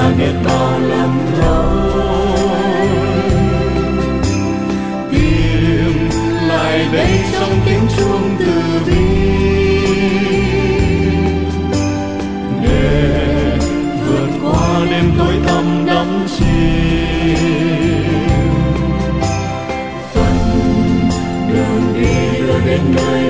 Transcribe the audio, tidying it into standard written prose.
hết bao lầm lỗi. Tìm lại đây trong tiếng chuông từ bi, để vượt qua đêm tối tăm đắm chìm. Phần đường đi đưa đến nơi